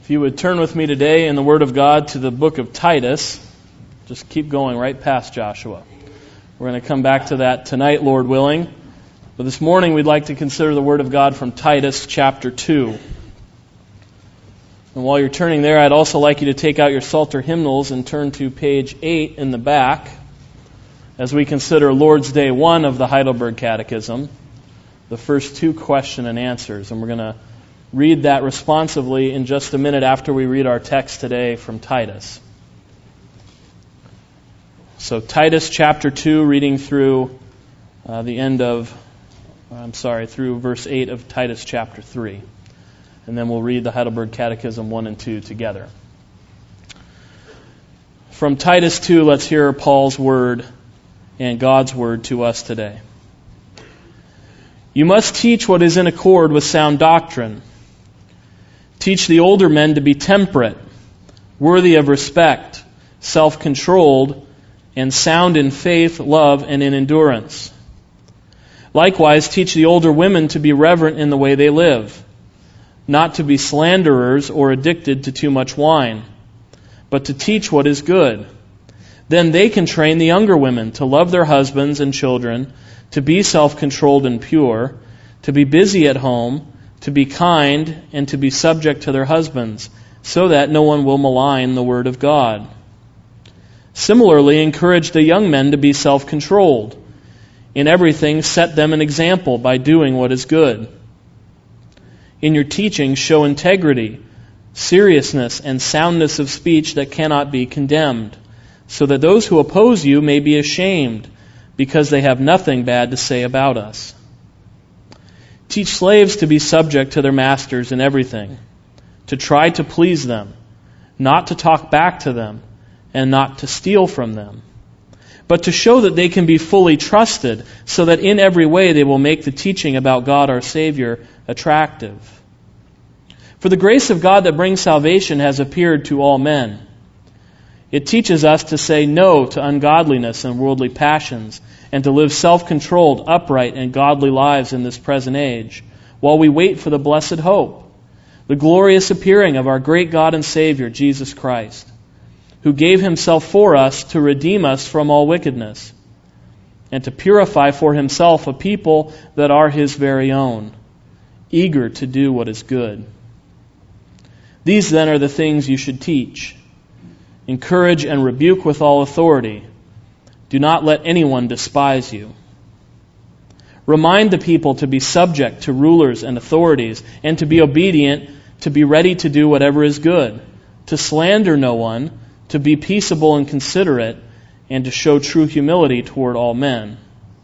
If you would turn with me today in the Word of God to the book of Titus, just keep going right past Joshua. We're going to come back to that tonight, Lord willing. But this morning we'd like to consider the Word of God from Titus chapter 2. And while you're turning there, I'd also like you to take out your Psalter hymnals and turn to page 8 in the back as we consider Lord's Day 1 of the Heidelberg Catechism, the first two question and answers. And we're going to read that responsively in just a minute after we read our text today from Titus. So Titus chapter 2, reading through through verse 8 of Titus chapter 3. And then we'll read the Heidelberg Catechism 1 and 2 together. From Titus 2, let's hear Paul's word and God's word to us today. You must teach what is in accord with sound doctrine. Teach the older men to be temperate, worthy of respect, self-controlled, and sound in faith, love, and in endurance. Likewise, teach the older women to be reverent in the way they live, not to be slanderers or addicted to too much wine, but to teach what is good. Then they can train the younger women to love their husbands and children, to be self-controlled and pure, to be busy at home, to be kind, and to be subject to their husbands, so that no one will malign the word of God. Similarly, encourage the young men to be self-controlled. In everything, set them an example by doing what is good. In your teaching, show integrity, seriousness, and soundness of speech that cannot be condemned, so that those who oppose you may be ashamed, because they have nothing bad to say about us. Teach slaves to be subject to their masters in everything, to try to please them, not to talk back to them, and not to steal from them, but to show that they can be fully trusted, so that in every way they will make the teaching about God our Savior attractive. For the grace of God that brings salvation has appeared to all men. It teaches us to say no to ungodliness and worldly passions, and to live self-controlled, upright, and godly lives in this present age, while we wait for the blessed hope, the glorious appearing of our great God and Savior, Jesus Christ, who gave himself for us to redeem us from all wickedness, and to purify for himself a people that are his very own, eager to do what is good. These then are the things you should teach. Encourage and rebuke with all authority. Do not let anyone despise you. Remind the people to be subject to rulers and authorities, and to be obedient, to be ready to do whatever is good, to slander no one, to be peaceable and considerate, and to show true humility toward all men.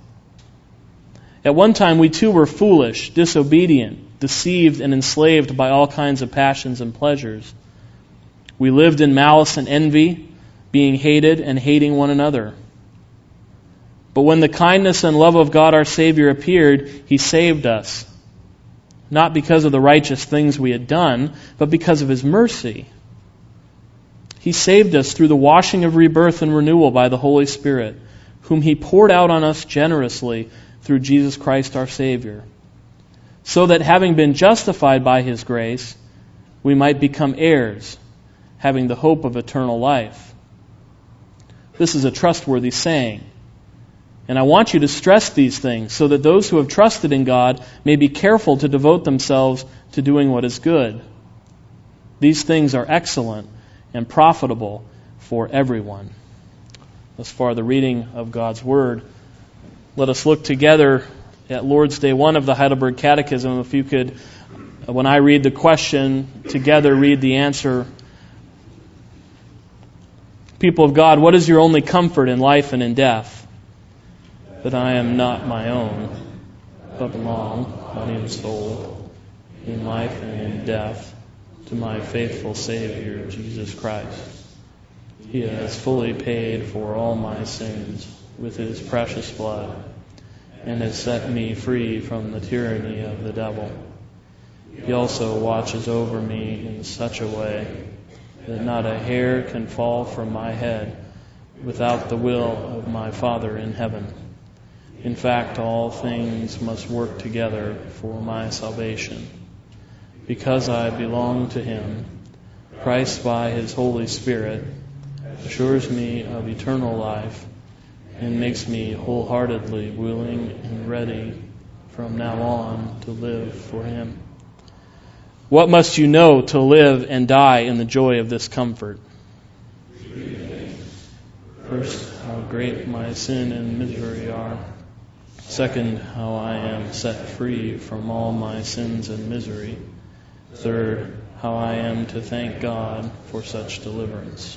At one time we too were foolish, disobedient, deceived, and enslaved by all kinds of passions and pleasures. We lived in malice and envy, being hated and hating one another. But when the kindness and love of God our Savior appeared, he saved us, not because of the righteous things we had done, but because of his mercy. He saved us through the washing of rebirth and renewal by the Holy Spirit, whom he poured out on us generously through Jesus Christ our Savior, so that having been justified by his grace, we might become heirs, having the hope of eternal life. This is a trustworthy saying, and I want you to stress these things so that those who have trusted in God may be careful to devote themselves to doing what is good. These things are excellent and profitable for everyone. Thus far, the reading of God's Word. Let us look together at Lord's Day 1 of the Heidelberg Catechism. If you could, when I read the question, together read the answer. People of God, what is your only comfort in life and in death? That I am not my own, but belong, body and soul, in life and in death, to my faithful Savior, Jesus Christ. He has fully paid for all my sins with his precious blood, and has set me free from the tyranny of the devil. He also watches over me in such a way that not a hair can fall from my head without the will of my Father in heaven. In fact, all things must work together for my salvation. Because I belong to him, Christ by His Holy Spirit assures me of eternal life and makes me wholeheartedly willing and ready from now on to live for Him. What must you know to live and die in the joy of this comfort? First, how great my sin and misery are. Second, how I am set free from all my sins and misery. Third, how I am to thank God for such deliverance.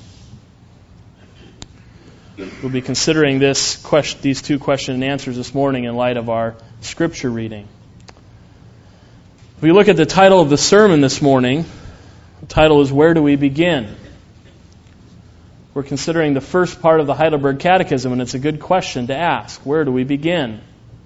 We'll be considering these two question and answers this morning in light of our scripture reading. If we look at the title of the sermon this morning, the title is Where Do We Begin? We're considering the first part of the Heidelberg Catechism, and it's a good question to ask. Where do we begin?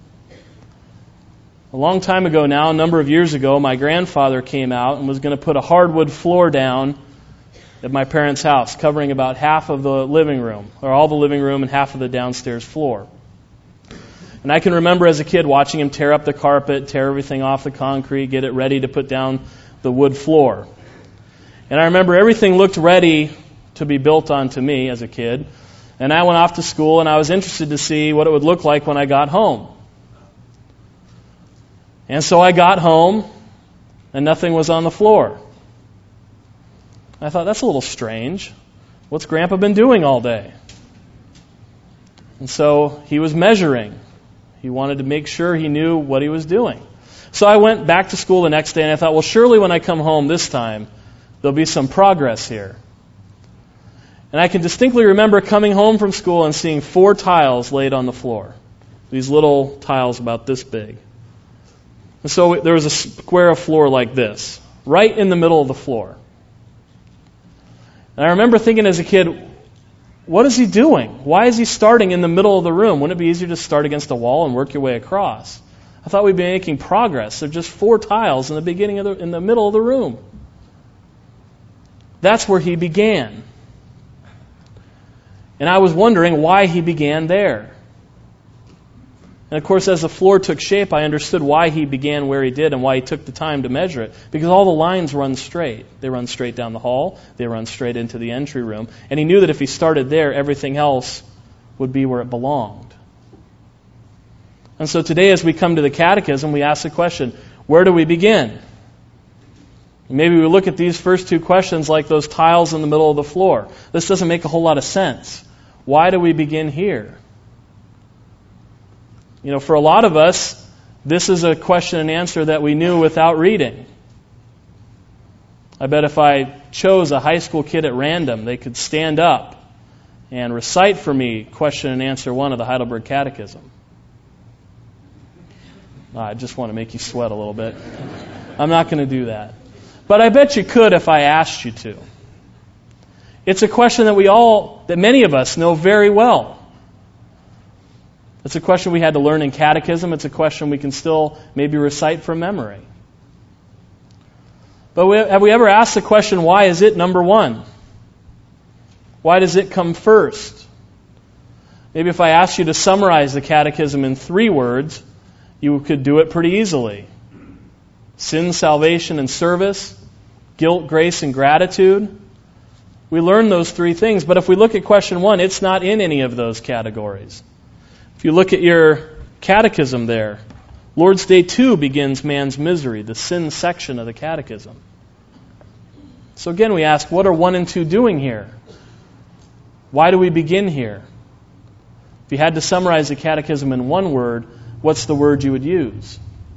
A long time ago now, a number of years ago, my grandfather came out and was going to put a hardwood floor down at my parents' house, covering about half of the living room, or all the living room and half of the downstairs floor. And I can remember as a kid watching him tear up the carpet, tear everything off the concrete, get it ready to put down the wood floor. And I remember everything looked ready to be built onto me as a kid. And I went off to school and I was interested to see what it would look like when I got home. And so I got home and nothing was on the floor. I thought, that's a little strange. What's Grandpa been doing all day? And so he was measuring. He wanted to make sure he knew what he was doing. So I went back to school the next day and I thought, well, surely when I come home this time, there'll be some progress here. And I can distinctly remember coming home from school and seeing 4 tiles laid on the floor. These little tiles about this big. And so there was a square of floor like this, right in the middle of the floor. And I remember thinking as a kid, what is he doing? Why is he starting in the middle of the room? Wouldn't it be easier to start against a wall and work your way across? I thought we'd be making progress. There are just 4 tiles in the middle of the room. That's where he began. And I was wondering why he began there. And of course, as the floor took shape, I understood why he began where he did and why he took the time to measure it. Because all the lines run straight. They run straight down the hall. They run straight into the entry room. And he knew that if he started there, everything else would be where it belonged. And so today, as we come to the Catechism, we ask the question, where do we begin? Maybe we look at these first 2 questions like those tiles in the middle of the floor. This doesn't make a whole lot of sense. Why do we begin here? You know, for a lot of us, this is a question and answer that we knew without reading. I bet if I chose a high school kid at random, they could stand up and recite for me question and answer 1 of the Heidelberg Catechism. I just want to make you sweat a little bit. I'm not going to do that. But I bet you could if I asked you to. It's a question that many of us know very well. It's a question we had to learn in catechism. It's a question we can still maybe recite from memory. But have we ever asked the question, why is it number 1? Why does it come first? Maybe if I asked you to summarize the catechism in 3 words, you could do it pretty easily. Sin, salvation, and service. Guilt, grace, and gratitude. We learn those 3 things. But if we look at question 1, it's not in any of those categories. If you look at your catechism there, Lord's Day 2 begins man's misery, the sin section of the catechism. So again, we ask, what are 1 and 2 doing here? Why do we begin here? If you had to summarize the catechism in 1 word, what's the word you would use?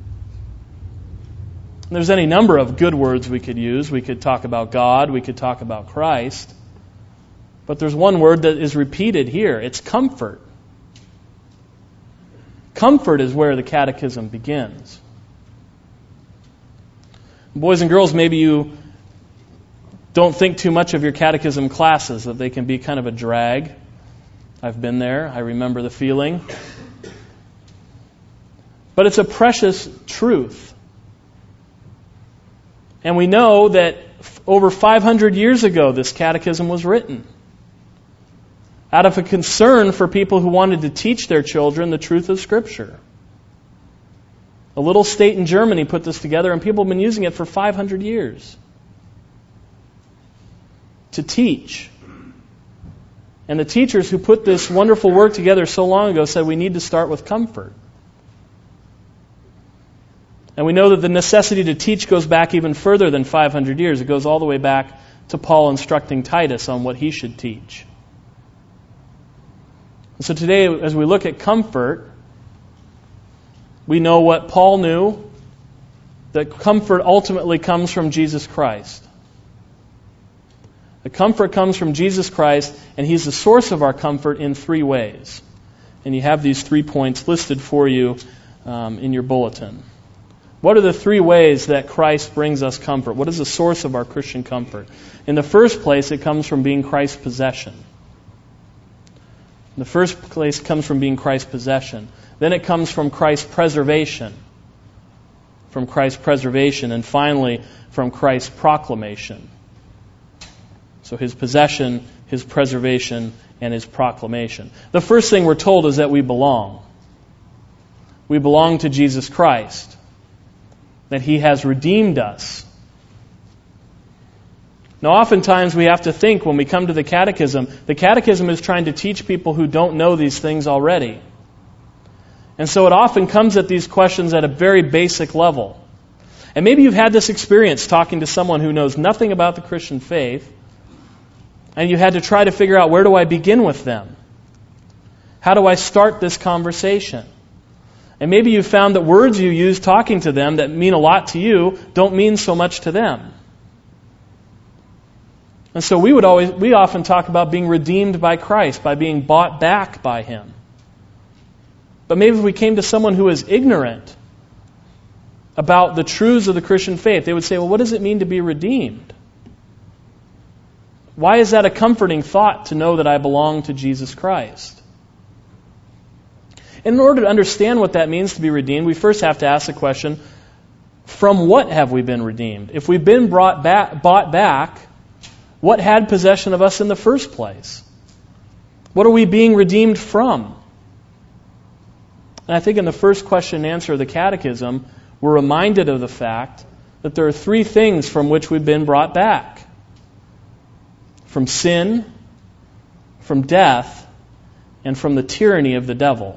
And there's any number of good words we could use. We could talk about God, we could talk about Christ. But there's 1 word that is repeated here. It's comfort. Comfort is where the catechism begins. Boys and girls, maybe you don't think too much of your catechism classes, that they can be kind of a drag. I've been there. I remember the feeling. But it's a precious truth. And we know that over 500 years ago, this catechism was written out of a concern for people who wanted to teach their children the truth of Scripture. A little state in Germany put this together, and people have been using it for 500 years. to teach. And the teachers who put this wonderful work together so long ago said we need to start with comfort. And we know that the necessity to teach goes back even further than 500 years. It goes all the way back to Paul instructing Titus on what he should teach. And so today, as we look at comfort, we know what Paul knew, that comfort ultimately comes from Jesus Christ. The comfort comes from Jesus Christ, and He's the source of our comfort in three ways. And you have these 3 points listed for you in your bulletin. What are the 3 ways that Christ brings us comfort? What is the source of our Christian comfort? In the first place, it comes from being Christ's possession. In the first place, it comes from being Christ's possession. Then it comes from Christ's preservation. From Christ's preservation. And finally, from Christ's proclamation. So His possession, His preservation, and His proclamation. The first thing we're told is that we belong. We belong to Jesus Christ. That He has redeemed us. Now, oftentimes we have to think when we come to the catechism is trying to teach people who don't know these things already. And so it often comes at these questions at a very basic level. And maybe you've had this experience talking to someone who knows nothing about the Christian faith, and you had to try to figure out, where do I begin with them? How do I start this conversation? And maybe you found that words you use talking to them that mean a lot to you don't mean so much to them. And so we often talk about being redeemed by Christ, by being bought back by Him. But maybe if we came to someone who is ignorant about the truths of the Christian faith, they would say, well, what does it mean to be redeemed? Why is that a comforting thought to know that I belong to Jesus Christ? And in order to understand what that means to be redeemed, we first have to ask the question, from what have we been redeemed? If we've been bought back, what had possession of us in the first place? What are we being redeemed from? And I think in the first question and answer of the Catechism, we're reminded of the fact that there are 3 things from which we've been brought back. From sin, from death, and from the tyranny of the devil.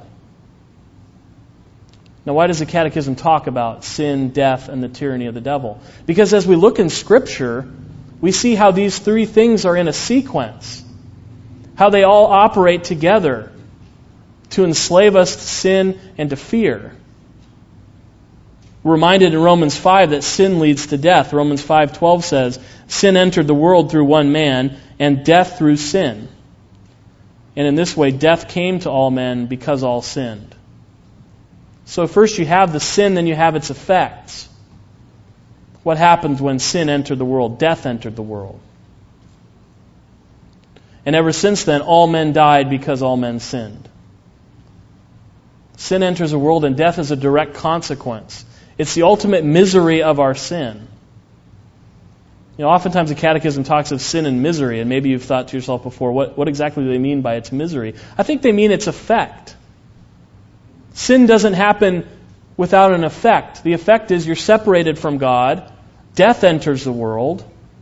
Now, why does the Catechism talk about sin, death, and the tyranny of the devil? Because as we look in Scripture, we see how these 3 things are in a sequence. How they all operate together to enslave us to sin and to fear. We're reminded in Romans 5 that sin leads to death. Romans 5:12 says, sin entered the world through one man, and death through sin. And in this way, death came to all men because all sinned. So first you have the sin, then you have its effects. What happens when sin entered the world? Death entered the world. And ever since then, all men died because all men sinned. Sin enters the world, and death is a direct consequence. It's the ultimate misery of our sin. You know, oftentimes the Catechism talks of sin and misery, and maybe you've thought to yourself before, what exactly do they mean by its misery? I think they mean its effect. Sin doesn't happen without an effect. The effect is you're separated from God, death enters the world,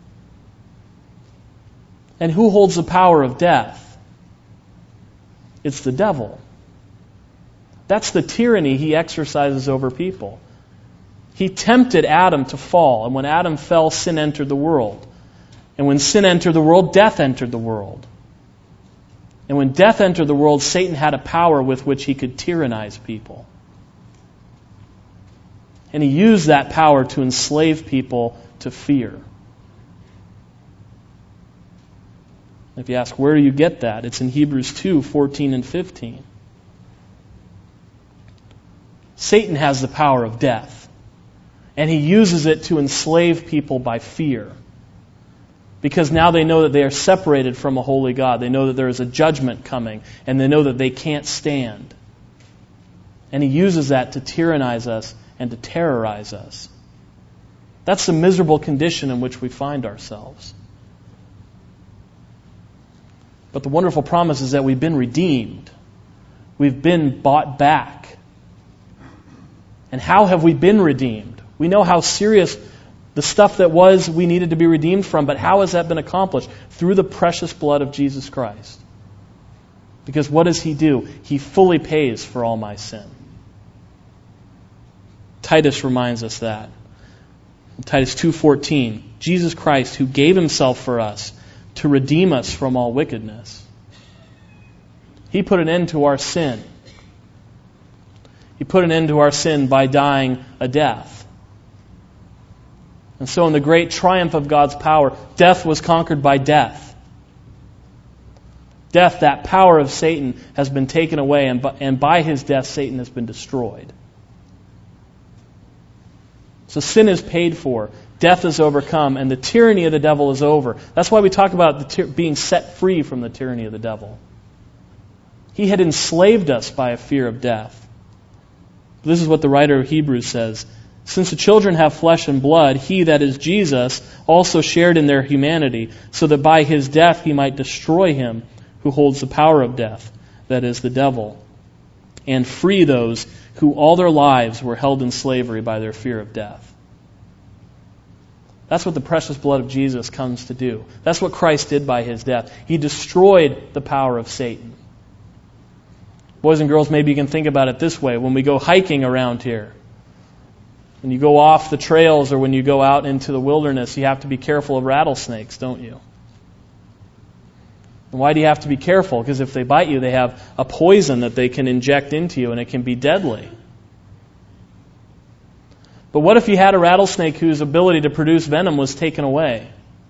and who holds the power of death? It's the devil. That's the tyranny he exercises over people. He tempted Adam to fall, and when Adam fell, sin entered the world. And when sin entered the world, death entered the world. And when death entered the world, Satan had a power with which he could tyrannize people. And he used that power to enslave people to fear. If you ask, where do you get that? It's in Hebrews 2:14 and 15. Satan has the power of death. And he uses it to enslave people by fear. Because now they know that they are separated from a holy God. They know that there is a judgment coming. And they know that they can't stand. And he uses that to tyrannize us and to terrorize us. That's the miserable condition in which we find ourselves. But the wonderful promise is that we've been redeemed. We've been bought back. And how have we been redeemed? We know how serious The stuff that we needed to be redeemed from, but how has that been accomplished? Through the precious blood of Jesus Christ. Because what does He do? He fully pays for all my sin. Titus reminds us that. In Titus 2:14, Jesus Christ, who gave Himself for us to redeem us from all wickedness. He put an end to our sin. He put an end to our sin by dying a death. And so in the great triumph of God's power, death was conquered by death. Death, that power of Satan, has been taken away, and by His death, Satan has been destroyed. So sin is paid for, death is overcome, and the tyranny of the devil is over. That's why we talk about being set free from the tyranny of the devil. He had enslaved us by a fear of death. This is what the writer of Hebrews says. Since the children have flesh and blood, He, that is Jesus, also shared in their humanity, so that by His death He might destroy him who holds the power of death, that is, the devil, and free those who all their lives were held in slavery by their fear of death. That's what the precious blood of Jesus comes to do. That's what Christ did by His death. He destroyed the power of Satan. Boys and girls, maybe you can think about it this way. When we go hiking around here, when you go off the trails or when you go out into the wilderness, you have to be careful of rattlesnakes, don't you? And why do you have to be careful? Because if they bite you, they have a poison that they can inject into you, and it can be deadly. But what if you had a rattlesnake whose ability to produce venom was taken away?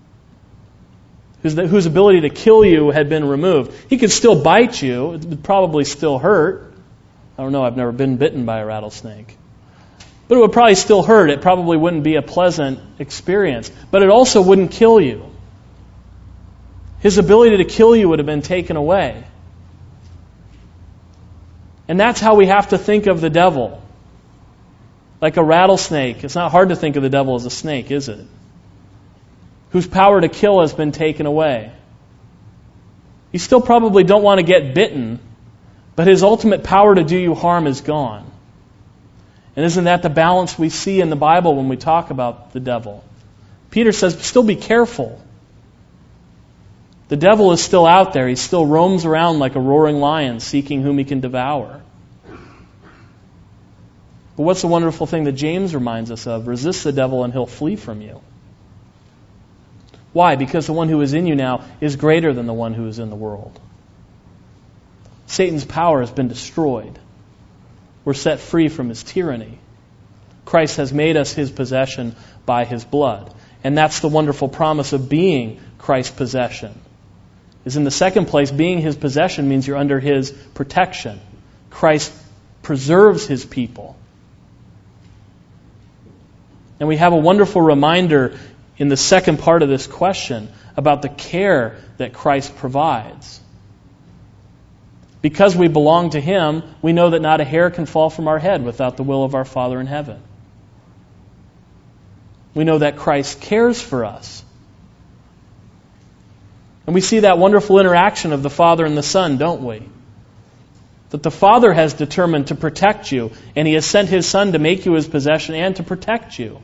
Whose ability to kill you had been removed? He could still bite you. It would probably still hurt. I don't know, I've never been bitten by a rattlesnake. But it would probably still hurt. It probably wouldn't be a pleasant experience. But it also wouldn't kill you. His ability to kill you would have been taken away. And that's how we have to think of the devil. Like a rattlesnake. It's not hard to think of the devil as a snake, is it? Whose power to kill has been taken away. You still probably don't want to get bitten, but his ultimate power to do you harm is gone. And isn't that the balance we see in the Bible when we talk about the devil? Peter says, still be careful. The devil is still out there. He still roams around like a roaring lion, seeking whom he can devour. But what's the wonderful thing that James reminds us of? Resist the devil and he'll flee from you. Why? Because the one who is in you now is greater than the one who is in the world. Satan's power has been destroyed. We're set free from his tyranny. Christ has made us His possession by His blood. And that's the wonderful promise of being Christ's possession. Is in the second place, being His possession means you're under His protection. Christ preserves His people. And we have a wonderful reminder in the second part of this question about the care that Christ provides. Because we belong to Him, we know that not a hair can fall from our head without the will of our Father in heaven. We know that Christ cares for us. And we see that wonderful interaction of the Father and the Son, don't we? That the Father has determined to protect you, and He has sent His Son to make you His possession and to protect you.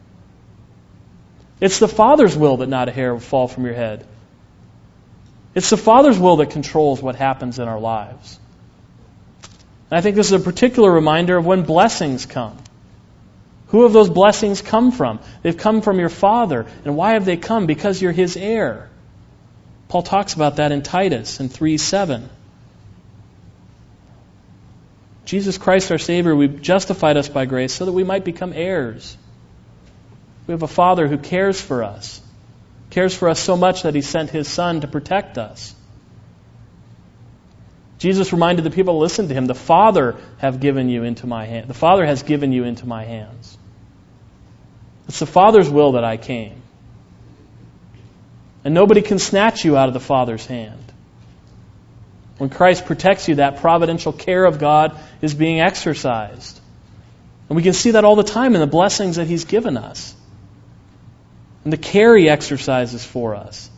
It's the Father's will that not a hair will fall from your head. It's the Father's will that controls what happens in our lives. And I think this is a particular reminder of when blessings come. Who have those blessings come from? They've come from your Father. And why have they come? Because you're His heir. Paul talks about that in Titus in 3:7. Jesus Christ our Savior, we've justified us by grace so that we might become heirs. We have a Father who cares for us. Cares for us so much that He sent His Son to protect us. Jesus reminded the people to listen to Him, the Father have given you into my hand. The Father has given you into my hands. It's the Father's will that I came. And nobody can snatch you out of the Father's hand. When Christ protects you, that providential care of God is being exercised. And we can see that all the time in the blessings that He's given us. And the care He exercises for us.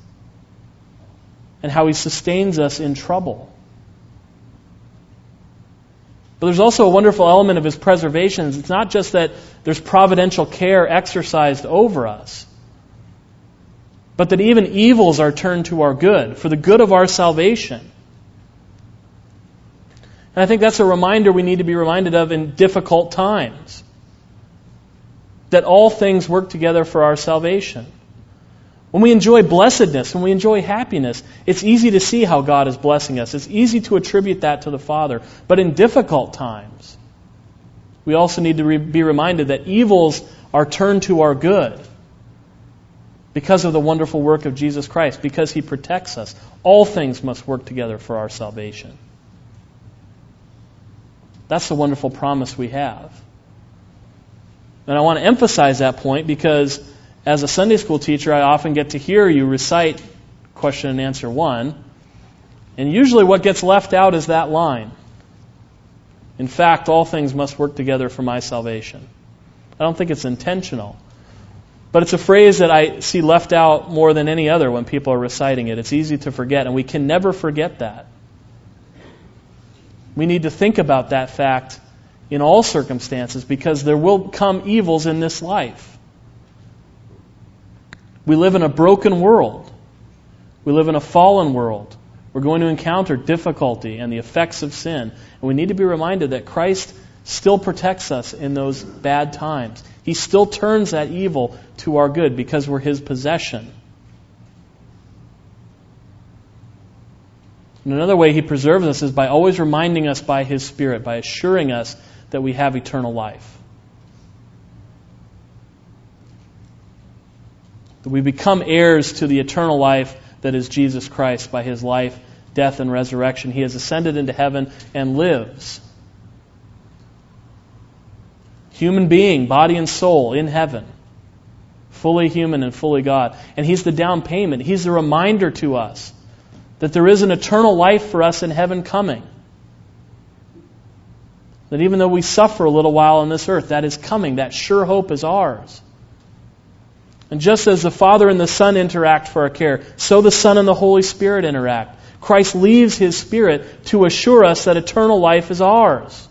And how He sustains us in trouble. But there's also a wonderful element of His preservation. It's not just that there's providential care exercised over us, but that even evils are turned to our good, for the good of our salvation. And I think that's a reminder we need to be reminded of in difficult times. That all things work together for our salvation. When we enjoy blessedness, when we enjoy happiness, it's easy to see how God is blessing us. It's easy to attribute that to the Father. But in difficult times, we also need to be reminded that evils are turned to our good because of the wonderful work of Jesus Christ, because He protects us. All things must work together for our salvation. That's the wonderful promise we have. And I want to emphasize that point because as a Sunday school teacher, I often get to hear you recite question and answer 1, and usually what gets left out is that line. In fact, all things must work together for my salvation. I don't think it's intentional, but it's a phrase that I see left out more than any other when people are reciting it. It's easy to forget, and we can never forget that. We need to think about that fact in all circumstances because there will come evils in this life. We live in a broken world. We live in a fallen world. We're going to encounter difficulty and the effects of sin. And we need to be reminded that Christ still protects us in those bad times. He still turns that evil to our good because we're His possession. And another way He preserves us is by always reminding us by His Spirit, by assuring us that we have eternal life. That we become heirs to the eternal life that is Jesus Christ by His life, death, and resurrection. He has ascended into heaven and lives. Human being, body and soul, in heaven. Fully human and fully God. And He's the down payment. He's the reminder to us that there is an eternal life for us in heaven coming. That even though we suffer a little while on this earth, that is coming. That sure hope is ours. And just as the Father and the Son interact for our care, so the Son and the Holy Spirit interact. Christ leaves His Spirit to assure us that eternal life is ours.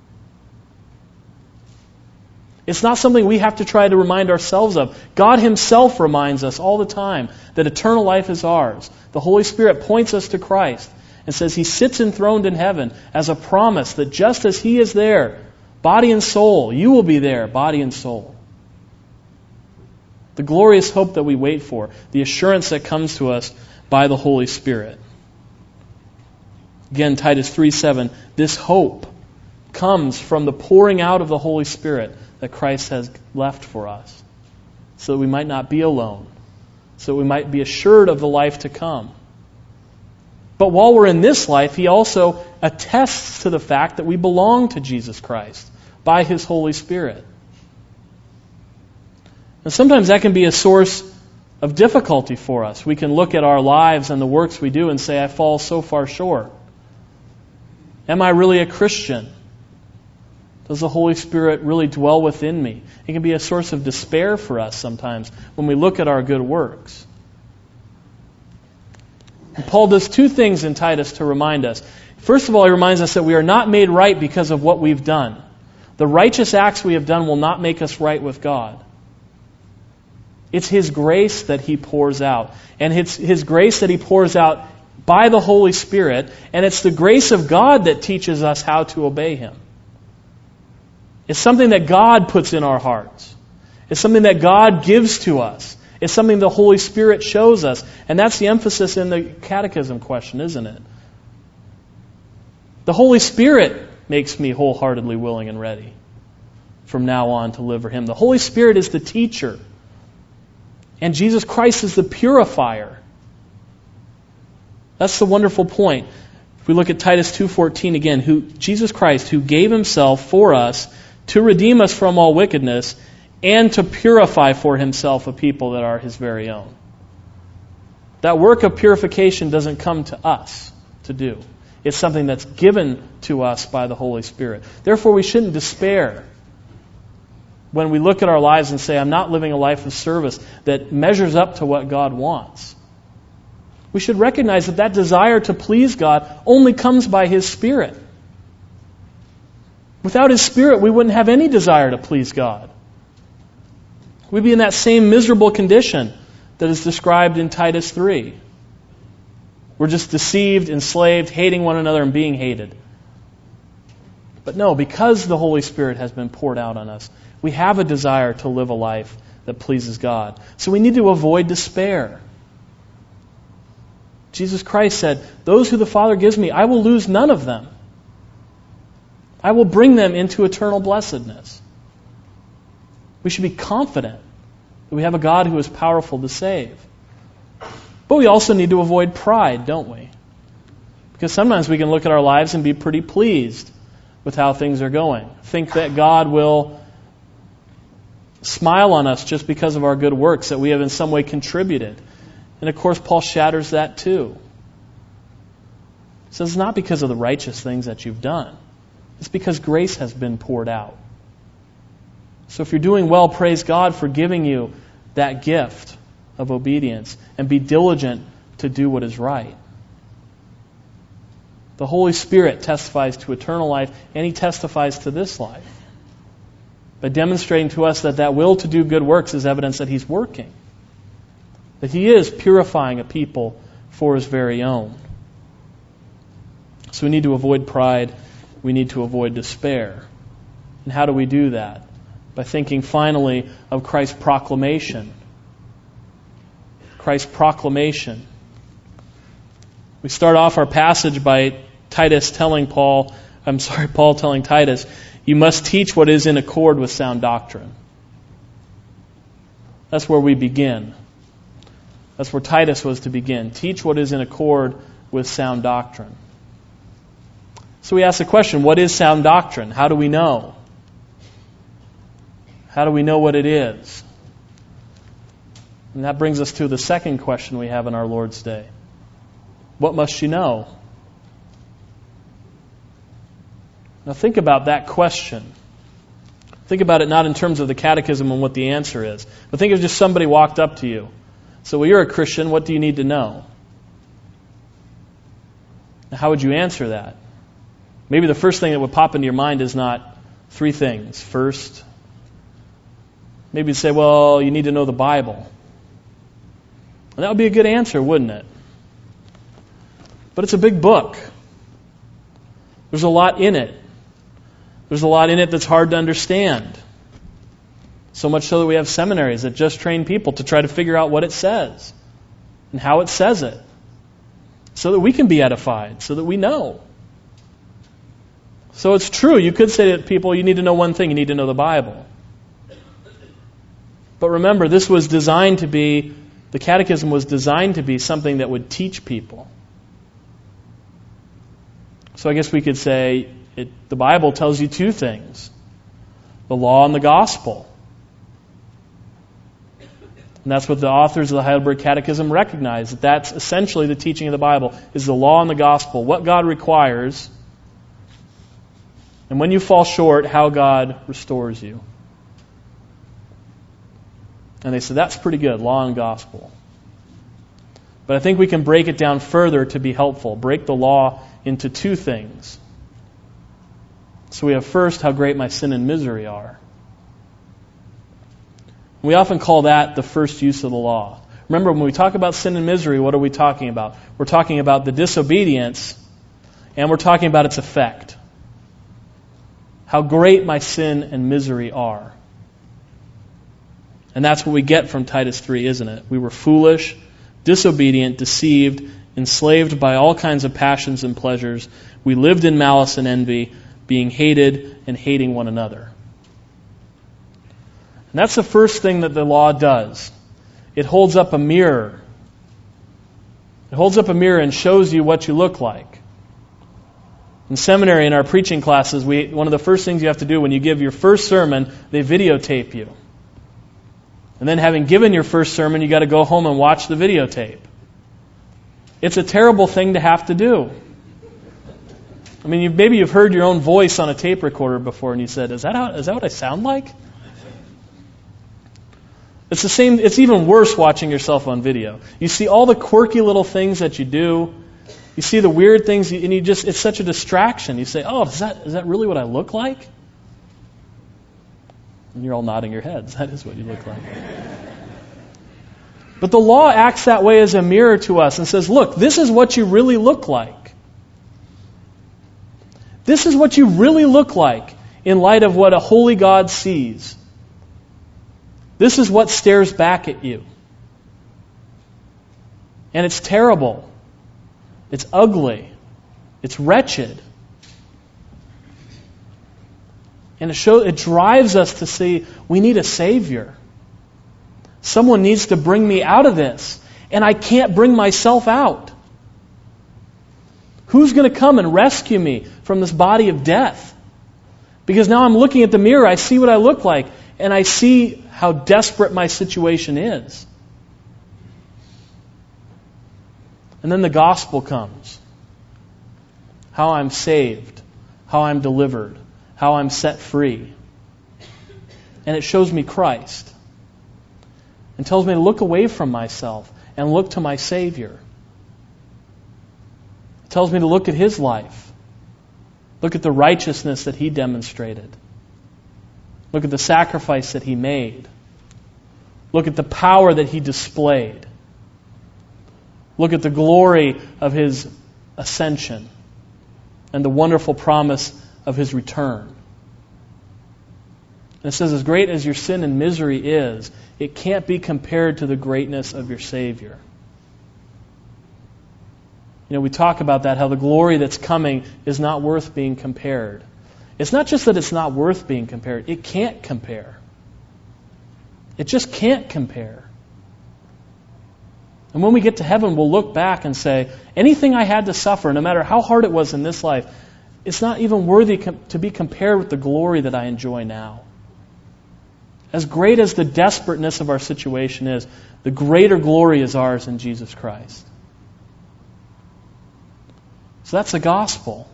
It's not something we have to try to remind ourselves of. God Himself reminds us all the time that eternal life is ours. The Holy Spirit points us to Christ and says He sits enthroned in heaven as a promise that just as He is there, body and soul, you will be there, body and soul. The glorious hope that we wait for, the assurance that comes to us by the Holy Spirit. Again, Titus 3:7, this hope comes from the pouring out of the Holy Spirit that Christ has left for us, so that we might not be alone, so that we might be assured of the life to come. But while we're in this life, He also attests to the fact that we belong to Jesus Christ by His Holy Spirit. And sometimes that can be a source of difficulty for us. We can look at our lives and the works we do and say, I fall so far short. Am I really a Christian? Does the Holy Spirit really dwell within me? It can be a source of despair for us sometimes when we look at our good works. And Paul does two things in Titus to remind us. First of all, he reminds us that we are not made right because of what we've done. The righteous acts we have done will not make us right with God. It's His grace that He pours out. And it's His grace that He pours out by the Holy Spirit. And it's the grace of God that teaches us how to obey Him. It's something that God puts in our hearts. It's something that God gives to us. It's something the Holy Spirit shows us. And that's the emphasis in the catechism question, isn't it? The Holy Spirit makes me wholeheartedly willing and ready from now on to live for Him. The Holy Spirit is the teacher. And Jesus Christ is the purifier. That's the wonderful point. If we look at Titus 2:14 again, Jesus Christ, who gave Himself for us to redeem us from all wickedness and to purify for Himself a people that are His very own. That work of purification doesn't come to us to do. It's something that's given to us by the Holy Spirit. Therefore, we shouldn't despair when we look at our lives and say, I'm not living a life of service that measures up to what God wants. We should recognize that desire to please God only comes by His Spirit. Without His Spirit, we wouldn't have any desire to please God. We'd be in that same miserable condition that is described in Titus 3. We're just deceived, enslaved, hating one another, and being hated. But no, because the Holy Spirit has been poured out on us, we have a desire to live a life that pleases God. So we need to avoid despair. Jesus Christ said, "Those who the Father gives me, I will lose none of them. I will bring them into eternal blessedness." We should be confident that we have a God who is powerful to save. But we also need to avoid pride, don't we? Because sometimes we can look at our lives and be pretty pleased with how things are going. Think that God will smile on us just because of our good works, that we have in some way contributed. And of course, Paul shatters that too. He says it's not because of the righteous things that you've done. It's because grace has been poured out. So if you're doing well, praise God for giving you that gift of obedience, and be diligent to do what is right. The Holy Spirit testifies to eternal life, and He testifies to this life by demonstrating to us that that will to do good works is evidence that He's working, that He is purifying a people for His very own. So we need to avoid pride. We need to avoid despair. And how do we do that? By thinking finally of Christ's proclamation. Christ's proclamation. We start off our passage by Paul telling Titus, "You must teach what is in accord with sound doctrine." That's where we begin. That's where Titus was to begin. Teach what is in accord with sound doctrine. So we ask the question, what is sound doctrine? How do we know? How do we know what it is? And that brings us to the second question we have in our Lord's Day. What must you know? Now think about that question. Think about it not in terms of the catechism and what the answer is, but think of just somebody walked up to you. So, well, you're a Christian, what do you need to know? Now, how would you answer that? Maybe the first thing that would pop into your mind is not three things. First, maybe you'd say, well, you need to know the Bible. And that would be a good answer, wouldn't it? But it's a big book. There's a lot in it. There's a lot in it that's hard to understand. So much so that we have seminaries that just train people to try to figure out what it says and how it says it, so that we can be edified, so that we know. So it's true, you could say to people, you need to know one thing, you need to know the Bible. But remember, this was designed to be, the catechism was designed to be something that would teach people. So I guess we could say the Bible tells you two things: the law and the gospel. And that's what the authors of the Heidelberg Catechism recognize, that that's essentially the teaching of the Bible, is the law and the gospel, what God requires, and when you fall short, how God restores you. And they said, that's pretty good, law and gospel. But I think we can break it down further to be helpful. Break the law into two things. So we have first, how great my sin and misery are. We often call that the first use of the law. Remember, when we talk about sin and misery, what are we talking about? We're talking about the disobedience, and we're talking about its effect. How great my sin and misery are. And that's what we get from Titus 3, isn't it? We were foolish, disobedient, deceived, enslaved by all kinds of passions and pleasures. We lived in malice and envy, being hated and hating one another. And that's the first thing that the law does. It holds up a mirror. It holds up a mirror and shows you what you look like. In seminary, in our preaching classes, one of the first things you have to do when you give your first sermon, they videotape you. And then having given your first sermon, you got to go home and watch the videotape. It's a terrible thing to have to do. I mean, maybe you've heard your own voice on a tape recorder before and you said, is that what I sound like? It's the same. It's even worse watching yourself on video. You see all the quirky little things that you do. You see the weird things, and it's such a distraction. You say, oh, is that really what I look like? And you're all nodding your heads. That is what you look like. But the law acts that way as a mirror to us and says, look, this is what you really look like. This is what you really look like in light of what a holy God sees. This is what stares back at you. And it's terrible. It's ugly. It's wretched. And it drives us to see we need a Savior. Someone needs to bring me out of this. And I can't bring myself out. Who's going to come and rescue me from this body of death? Because now I'm looking at the mirror, I see what I look like, and I see how desperate my situation is. And then the gospel comes. How I'm saved, how I'm delivered, how I'm set free. And it shows me Christ. And tells me to look away from myself and look to my Savior. It tells me to look at His life. Look at the righteousness that He demonstrated. Look at the sacrifice that He made. Look at the power that He displayed. Look at the glory of His ascension and the wonderful promise of His return. And it says, as great as your sin and misery is, it can't be compared to the greatness of your Savior. You know, we talk about that, how the glory that's coming is not worth being compared. It's not just that it's not worth being compared. It can't compare. It just can't compare. And when we get to heaven, we'll look back and say, anything I had to suffer, no matter how hard it was in this life, it's not even worthy to be compared with the glory that I enjoy now. As great as the desperateness of our situation is, the greater glory is ours in Jesus Christ. So that's the gospel.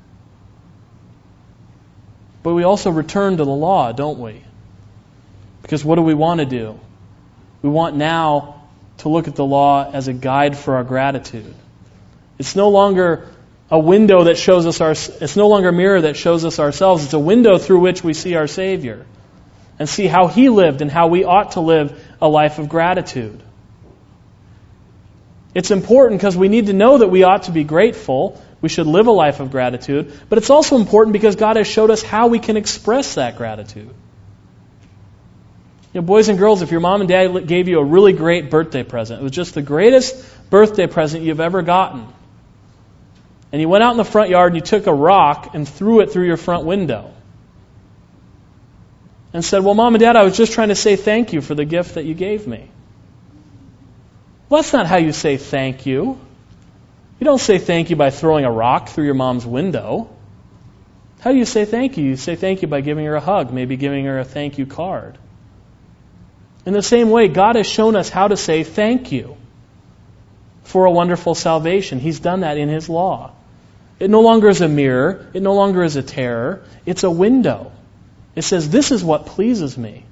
But we also return to the law, don't we? Because what do we want to do? We want now to look at the law as a guide for our gratitude. It's no longer a window that shows us it's no longer a mirror that shows us ourselves. It's a window through which we see our Savior and see how He lived and how we ought to live a life of gratitude. It's important because we need to know that we ought to be grateful. We should live a life of gratitude. But it's also important because God has showed us how we can express that gratitude. You know, boys and girls, if your mom and dad gave you a really great birthday present, it was just the greatest birthday present you've ever gotten, and you went out in the front yard and you took a rock and threw it through your front window and said, well, Mom and Dad, I was just trying to say thank you for the gift that you gave me. Well, that's not how you say thank you. You don't say thank you by throwing a rock through your mom's window. How do you say thank you? You say thank you by giving her a hug, maybe giving her a thank you card. In the same way, God has shown us how to say thank you for a wonderful salvation. He's done that in His law. It no longer is a mirror. It no longer is a terror. It's a window. It says, this is what pleases me.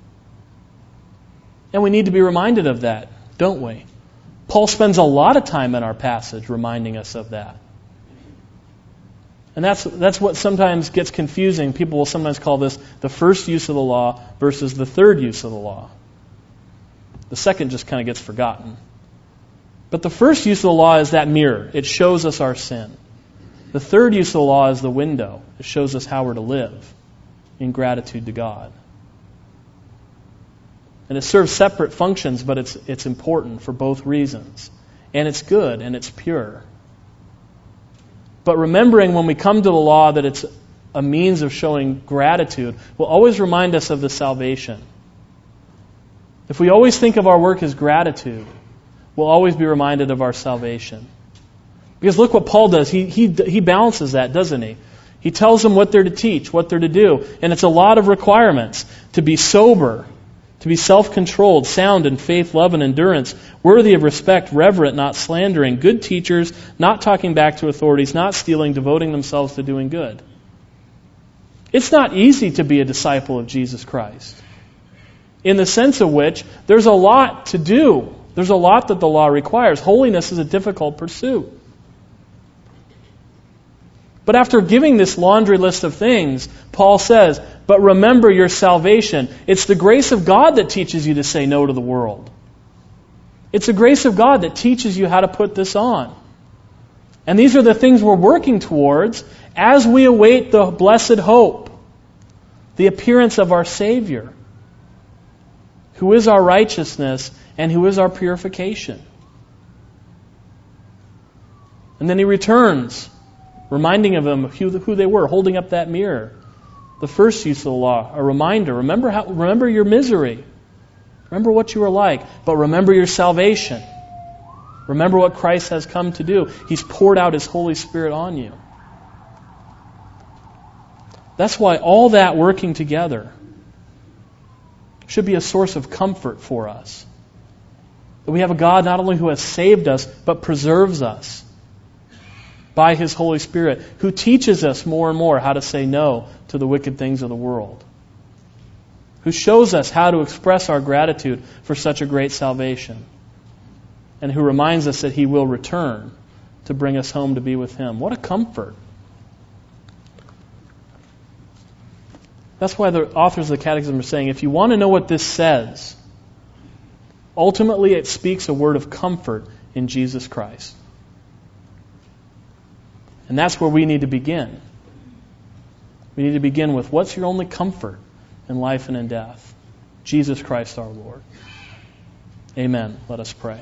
And we need to be reminded of that, don't we? Paul spends a lot of time in our passage reminding us of that. And that's what sometimes gets confusing. People will sometimes call this the first use of the law versus the third use of the law. The second just kind of gets forgotten. But the first use of the law is that mirror. It shows us our sin. The third use of the law is the window. It shows us how we're to live in gratitude to God. And it serves separate functions, but it's important for both reasons. And it's good and it's pure. But remembering when we come to the law that it's a means of showing gratitude will always remind us of the salvation. If we always think of our work as gratitude, we'll always be reminded of our salvation. Because look what Paul does. He balances that, doesn't he? He tells them what they're to teach, what they're to do. And it's a lot of requirements. To be sober, to be self-controlled, sound in faith, love, and endurance, worthy of respect, reverent, not slandering, good teachers, not talking back to authorities, not stealing, devoting themselves to doing good. It's not easy to be a disciple of Jesus Christ. In the sense of which, there's a lot to do. There's a lot that the law requires. Holiness is a difficult pursuit. But after giving this laundry list of things, Paul says, but remember your salvation. It's the grace of God that teaches you to say no to the world. It's the grace of God that teaches you how to put this on. And these are the things we're working towards as we await the blessed hope, the appearance of our Savior, who is our righteousness and who is our purification. And then he returns, reminding them who they were, holding up that mirror. The first use of the law, a reminder. Remember your misery. Remember what you were like, but remember your salvation. Remember what Christ has come to do. He's poured out His Holy Spirit on you. That's why all that working together should be a source of comfort for us. That we have a God not only who has saved us, but preserves us by His Holy Spirit, who teaches us more and more how to say no to the wicked things of the world, who shows us how to express our gratitude for such a great salvation, and who reminds us that He will return to bring us home to be with Him. What a comfort. That's why the authors of the Catechism are saying, if you want to know what this says, ultimately it speaks a word of comfort in Jesus Christ. And that's where we need to begin. We need to begin with, what's your only comfort in life and in death? Jesus Christ our Lord. Amen. Let us pray.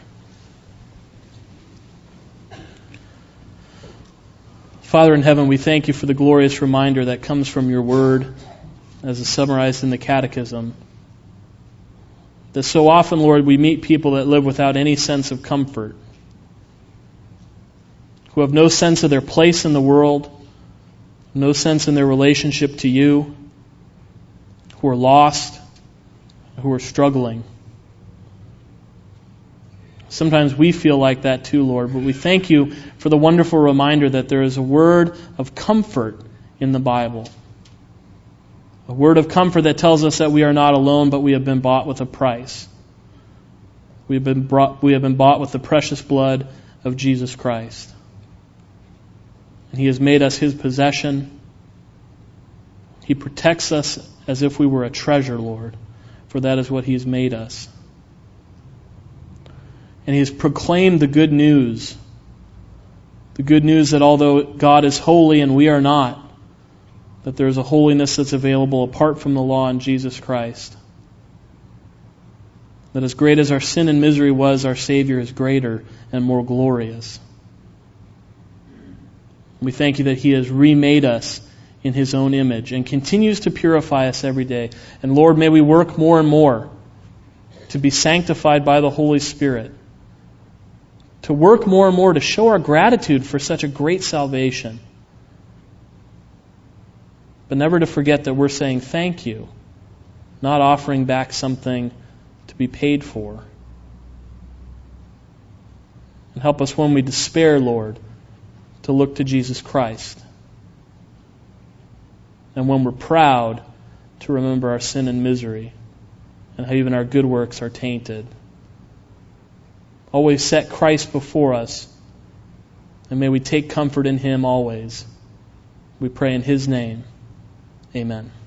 Father in heaven, we thank You for the glorious reminder that comes from Your Word, as is summarized in the Catechism, that so often, Lord, we meet people that live without any sense of comfort, who have no sense of their place in the world, no sense in their relationship to You, who are lost, who are struggling. Sometimes we feel like that too, Lord, but we thank You for the wonderful reminder that there is a word of comfort in the Bible. A word of comfort that tells us that we are not alone, but we have been bought with a price. We have been bought with the precious blood of Jesus Christ. And He has made us His possession. He protects us as if we were a treasure, Lord, for that is what He has made us. And He has proclaimed the good news that although God is holy and we are not, that there is a holiness that's available apart from the law in Jesus Christ. That as great as our sin and misery was, our Savior is greater and more glorious. We thank You that He has remade us in His own image and continues to purify us every day. And Lord, may we work more and more to be sanctified by the Holy Spirit, to work more and more to show our gratitude for such a great salvation, but never to forget that we're saying thank You, not offering back something to be paid for. And help us when we despair, Lord, to look to Jesus Christ. And when we're proud, to remember our sin and misery and how even our good works are tainted. Always set Christ before us, and may we take comfort in Him always. We pray in His name. Amen.